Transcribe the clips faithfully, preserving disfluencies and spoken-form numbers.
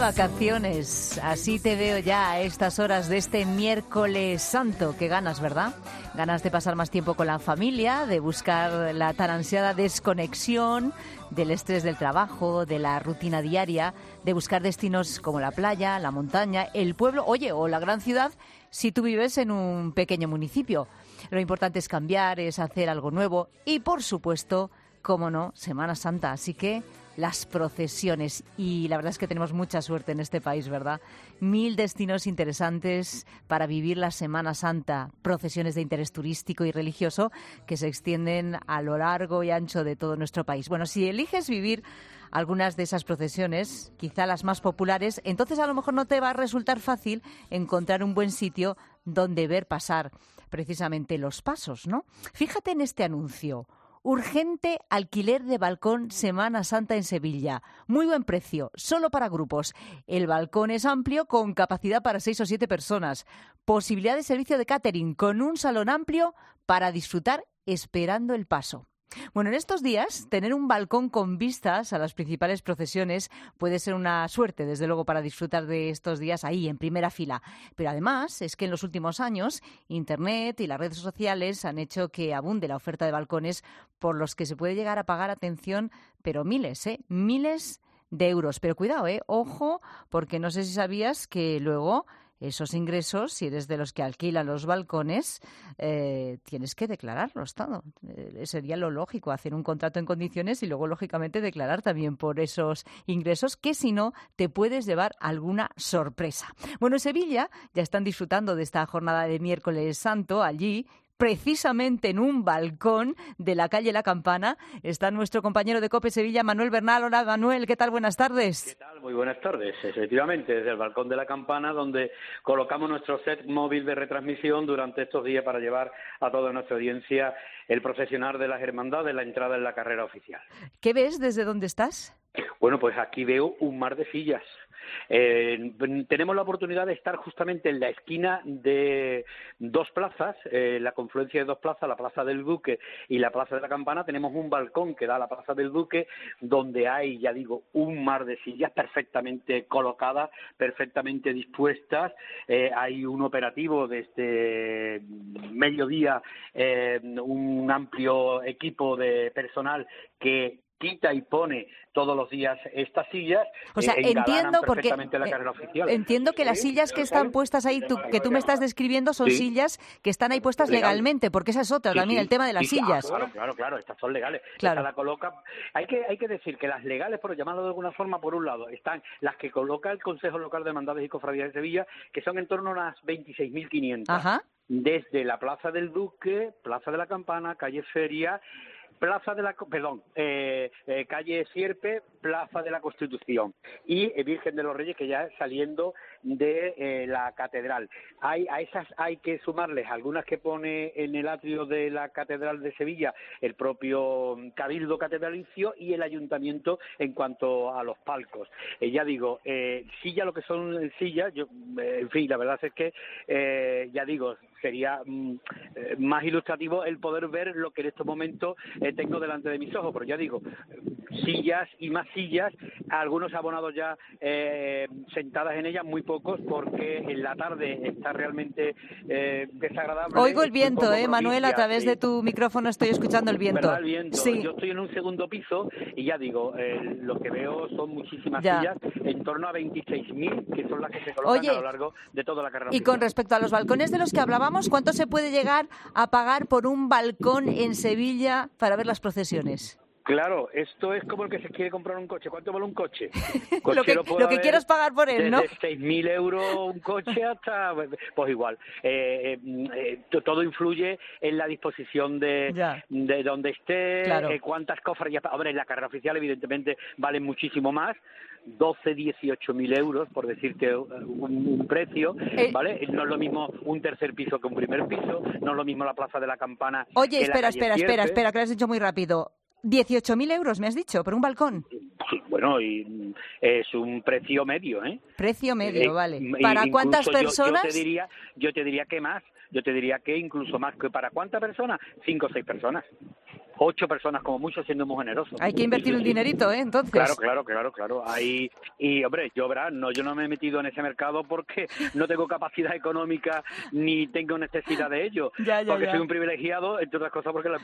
vacaciones, así te veo ya a estas horas de este miércoles santo. Qué ganas, ¿verdad? Ganas de pasar más tiempo con la familia, de buscar la tan ansiada desconexión del estrés del trabajo, de la rutina diaria, de buscar destinos como la playa, la montaña, el pueblo, oye, o la gran ciudad, si tú vives en un pequeño municipio. Lo importante es cambiar, es hacer algo nuevo y, por supuesto, cómo no, Semana Santa. Así que las procesiones, y la verdad es que tenemos mucha suerte en este país, ¿verdad? Mil destinos interesantes para vivir la Semana Santa, procesiones de interés turístico y religioso que se extienden a lo largo y ancho de todo nuestro país. Bueno, si eliges vivir algunas de esas procesiones, quizá las más populares, entonces a lo mejor no te va a resultar fácil encontrar un buen sitio donde ver pasar precisamente los pasos, ¿no? Fíjate en este anuncio. Urgente alquiler de balcón Semana Santa en Sevilla. Muy buen precio, solo para grupos. El balcón es amplio con capacidad para seis o siete personas. Posibilidad de servicio de catering con un salón amplio para disfrutar esperando el paso. Bueno, en estos días, tener un balcón con vistas a las principales procesiones puede ser una suerte, desde luego, para disfrutar de estos días ahí, en primera fila. Pero además, es que en los últimos años, Internet y las redes sociales han hecho que abunde la oferta de balcones por los que se puede llegar a pagar, atención, pero miles, ¿eh? Miles de euros. Pero cuidado, ¿eh? Ojo, porque no sé si sabías que luego esos ingresos, si eres de los que alquilan los balcones, eh, tienes que declararlos todo. Eh, sería lo lógico, hacer un contrato en condiciones y luego, lógicamente, declarar también por esos ingresos, que si no, te puedes llevar alguna sorpresa. Bueno, en Sevilla ya están disfrutando de esta jornada de miércoles santo. Allí, precisamente en un balcón de la calle La Campana, está nuestro compañero de COPE Sevilla, Manuel Bernal. Hola, Manuel, ¿qué tal? Buenas tardes. ¿Qué tal? Muy buenas tardes. Efectivamente, desde el balcón de La Campana, donde colocamos nuestro set móvil de retransmisión durante estos días para llevar a toda nuestra audiencia el procesionar de las hermandades, la entrada en la carrera oficial. ¿Qué ves desde dónde estás? Bueno, pues aquí veo un mar de sillas. Eh, tenemos la oportunidad de estar justamente en la esquina de dos plazas, eh, la confluencia de dos plazas, la Plaza del Duque y la Plaza de la Campana. Tenemos un balcón que da a la Plaza del Duque, donde hay, ya digo, un mar de sillas perfectamente colocadas, perfectamente dispuestas. Eh, hay un operativo desde mediodía, eh, un amplio equipo de personal que quita y pone todos los días estas sillas. O sea, eh, entiendo porque la carrera oficial. Entiendo que las sillas que están puestas ahí, tú, que tú me estás describiendo, son sí. sillas que están ahí puestas Legal. legalmente, porque esa es otra sí, también, sí. el tema de las sí, sillas. Ah, claro, claro, claro, estas son legales. Claro. Esta la coloca. Hay que hay que decir que las legales, por llamarlo de alguna forma, por un lado, están las que coloca el Consejo Local de Hermandades y Cofradías de Sevilla, que son en torno a unas veintiséis mil quinientas. Ajá. Desde la Plaza del Duque, Plaza de la Campana, calle Feria, Plaza de la, perdón, eh, eh, calle Sierpe, Plaza de la Constitución y eh, Virgen de los Reyes, que ya saliendo de eh, la catedral. Hay a esas hay que sumarles algunas que pone en el atrio de la Catedral de Sevilla el propio Cabildo Catedralicio y el Ayuntamiento en cuanto a los palcos. Eh, ya digo, eh, sillas, lo que son sillas, yo, eh, en fin, la verdad es que eh, ya digo, sería mm, eh, más ilustrativo el poder ver lo que en estos momentos eh, tengo delante de mis ojos, pero ya digo, sillas y más sillas, algunos abonados ya eh, sentadas en ellas, muy pocos, porque en la tarde está realmente eh, desagradable. Oigo el viento, eh, Manuel, a través sí. de tu micrófono estoy escuchando el viento. ¿Verdad, el viento? Sí. Yo estoy en un segundo piso y ya digo, eh, lo que veo son muchísimas ya. sillas, en torno a veintiséis mil, que son las que se colocan Oye, a lo largo de toda la carrera. Y con respecto a los balcones de los que hablábamos, ¿cuánto se puede llegar a pagar por un balcón en Sevilla para ver las procesiones? Claro, esto es como el que se quiere comprar un coche. ¿Cuánto vale un coche? lo que, lo lo que quieras pagar por él, ¿no? Desde seis mil euros un coche hasta... Pues igual. Eh, eh, todo influye en la disposición de, de donde esté, claro. eh, cuántas cofradías... Hombre, en la carrera oficial, evidentemente, valen muchísimo más. doce, dieciocho mil euros, por decirte un, un precio, eh, ¿vale? No es lo mismo un tercer piso que un primer piso, no es lo mismo la Plaza de la Campana. Oye, que espera, la espera, espera, espera, que lo has dicho muy rápido. dieciocho mil euros, me has dicho, por un balcón. Sí, bueno, y es un precio medio, ¿eh? Precio medio, eh, vale. ¿Para cuántas personas? Yo, yo te diría, yo te diría que más, yo te diría que incluso más. ¿Que ¿Para cuántas personas? Cinco o seis personas. ocho personas como mucho, siendo muy generoso. Hay que invertir un dinerito, ¿eh? Entonces. Claro, claro, claro, claro. Ahí, y hombre, yo verás, no, yo no me he metido en ese mercado porque no tengo capacidad económica ni tengo necesidad de ello. Ya, ya, porque ya. soy un privilegiado, entre otras cosas porque la,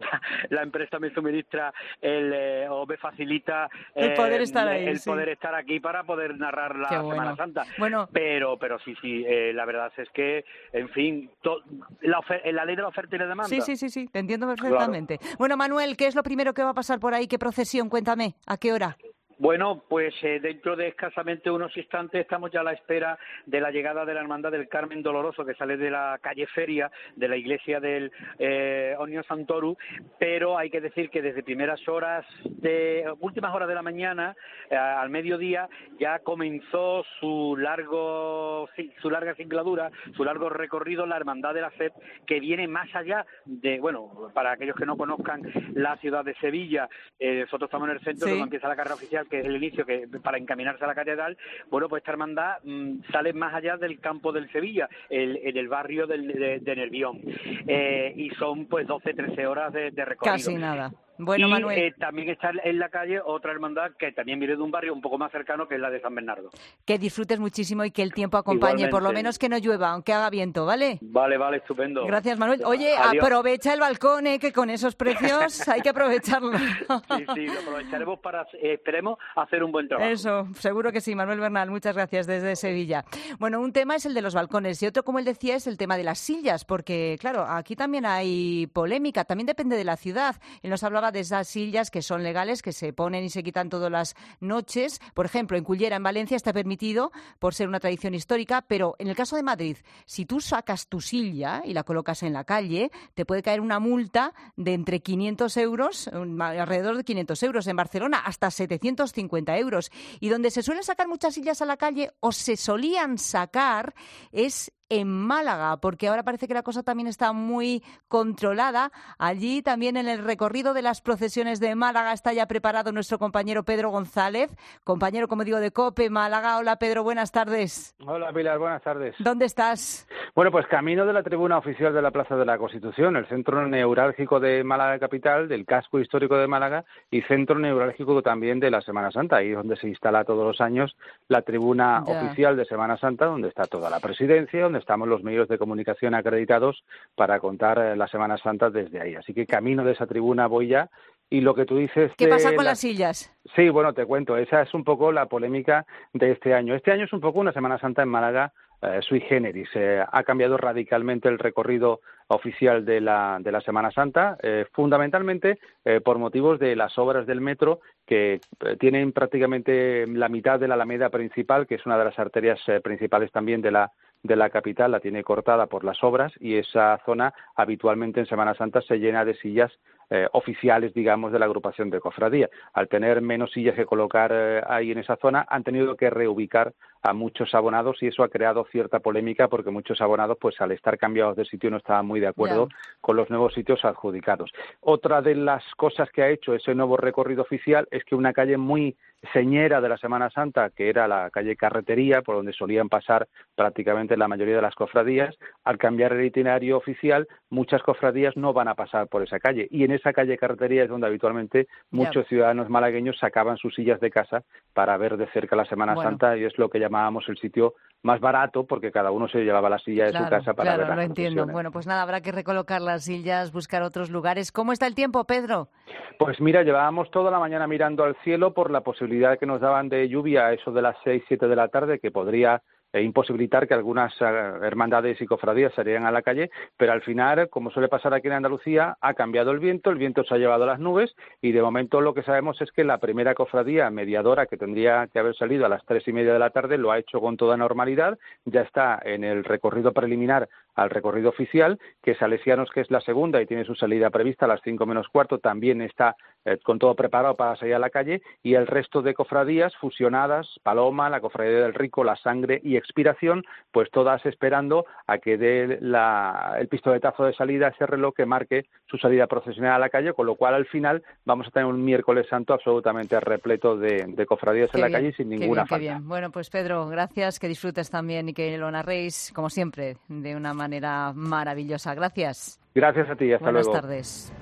la empresa me suministra el, eh, o me facilita eh, el poder estar ahí, el sí. poder estar aquí para poder narrar la Qué bueno. Semana Santa. Bueno. Pero, pero sí, sí, eh, la verdad es que, en fin, to, la, ofer- la ley de la oferta y la demanda. Sí, sí, sí, sí, te entiendo perfectamente. Claro. Bueno, Manuel, ¿qué es lo primero que va a pasar por ahí? ¿Qué procesión? Cuéntame, ¿a qué hora? Bueno, pues eh, dentro de escasamente unos instantes estamos ya a la espera de la llegada de la Hermandad del Carmen Doloroso, que sale de la calle Feria, de la iglesia del eh, Omnium Sanctorum, pero hay que decir que desde primeras horas, de últimas horas de la mañana, eh, al mediodía, ya comenzó su largo, su larga singladura, su largo recorrido, la Hermandad de la F E P, que viene más allá de, bueno, para aquellos que no conozcan la ciudad de Sevilla, eh, nosotros estamos en el centro, sí. Donde empieza la carrera oficial, que es el inicio, que para encaminarse a la catedral. Bueno, pues esta hermandad mmm, sale más allá del campo del Sevilla, el, en el barrio del, de, de Nervión, eh, y son pues doce, trece horas de, de recorrido. Casi nada. Bueno, y Manuel. Eh, también está en la calle otra hermandad que también viene de un barrio un poco más cercano, que es la de San Bernardo. Que disfrutes muchísimo y que el tiempo acompañe, igualmente. Por lo menos que no llueva, aunque haga viento, ¿vale? Vale, vale, estupendo. Gracias, Manuel. Oye, adiós. Aprovecha el balcón, ¿eh? Que con esos precios hay que aprovecharlo. Sí, sí, lo aprovecharemos para, eh, esperemos, hacer un buen trabajo. Eso, seguro que sí. Manuel Bernal, muchas gracias desde Sevilla. Bueno, un tema es el de los balcones y otro, como él decía, es el tema de las sillas, porque, claro, aquí también hay polémica, también depende de la ciudad. Él nos hablaba de esas sillas que son legales, que se ponen y se quitan todas las noches. Por ejemplo, en Cullera, en Valencia, está permitido por ser una tradición histórica, pero en el caso de Madrid, si tú sacas tu silla y la colocas en la calle, te puede caer una multa de entre quinientos euros, alrededor de quinientos euros. En Barcelona, hasta setecientos cincuenta euros. Y donde se suelen sacar muchas sillas a la calle, o se solían sacar, es en Málaga, porque ahora parece que la cosa también está muy controlada. Allí también en el recorrido de las procesiones de Málaga está ya preparado nuestro compañero Pedro González, compañero, como digo, de COPE Málaga. Hola, Pedro, buenas tardes. Hola, Pilar, buenas tardes. ¿Dónde estás? Bueno, pues camino de la tribuna oficial de la Plaza de la Constitución, el centro neurálgico de Málaga capital, del casco histórico de Málaga y centro neurálgico también de la Semana Santa, ahí donde se instala todos los años la tribuna ya. oficial de Semana Santa, donde está toda la presidencia, donde estamos los medios de comunicación acreditados para contar la Semana Santa desde ahí. Así que camino de esa tribuna voy ya. Y lo que tú dices... ¿Qué pasa con la... las sillas? Sí, bueno, te cuento. Esa es un poco la polémica de este año. Este año es un poco una Semana Santa en Málaga eh, sui generis. Eh, ha cambiado radicalmente el recorrido oficial de la, de la Semana Santa, eh, fundamentalmente eh, por motivos de las obras del metro, que eh, tienen prácticamente la mitad de la Alameda principal, que es una de las arterias eh, principales también de la de la capital, la tiene cortada por las obras, y esa zona habitualmente en Semana Santa se llena de sillas eh, oficiales, digamos, de la agrupación de cofradía. Al tener menos sillas que colocar eh, ahí en esa zona, han tenido que reubicar a muchos abonados, y eso ha creado cierta polémica porque muchos abonados, pues al estar cambiados de sitio, no estaban muy de acuerdo yeah. con los nuevos sitios adjudicados. Otra de las cosas que ha hecho ese nuevo recorrido oficial es que una calle muy señera de la Semana Santa, que era la calle Carretería, por donde solían pasar prácticamente la mayoría de las cofradías, al cambiar el itinerario oficial, muchas cofradías no van a pasar por esa calle, y en esa calle Carretería es donde habitualmente muchos yeah. ciudadanos malagueños sacaban sus sillas de casa para ver de cerca la Semana bueno. Santa, y es lo que llamábamos el sitio más barato, porque cada uno se llevaba la silla de claro, su casa para claro, ver las lo entiendo. procesiones. Bueno, pues nada, habrá que recolocar las sillas, buscar otros lugares. ¿Cómo está el tiempo, Pedro? Pues mira, llevábamos toda la mañana mirando al cielo por la posibilidad que nos daban de lluvia a eso de las seis, siete de la tarde, que podría e imposibilitar que algunas eh, hermandades y cofradías salieran a la calle, pero al final, como suele pasar aquí en Andalucía, ha cambiado el viento, el viento se ha llevado las nubes, y de momento lo que sabemos es que la primera cofradía mediadora, que tendría que haber salido a las tres y media de la tarde, lo ha hecho con toda normalidad, ya está en el recorrido preliminar al recorrido oficial, que Salesianos, que es la segunda y tiene su salida prevista a las cinco menos cuarto, también está eh, con todo preparado para salir a la calle, y el resto de cofradías fusionadas, Paloma, la Cofradía del Rico, La Sangre y Expiración, pues todas esperando a que dé la, el pistoletazo de salida a ese reloj que marque su salida procesional a la calle, con lo cual al final vamos a tener un miércoles santo absolutamente repleto de, de cofradías qué en la bien, calle sin ninguna bien, falta. Qué bien. Bueno, pues Pedro, gracias, que disfrutes también y que lo narréis, como siempre, de una manera maravillosa. Gracias. Gracias a ti, hasta Buenas luego. Buenas tardes.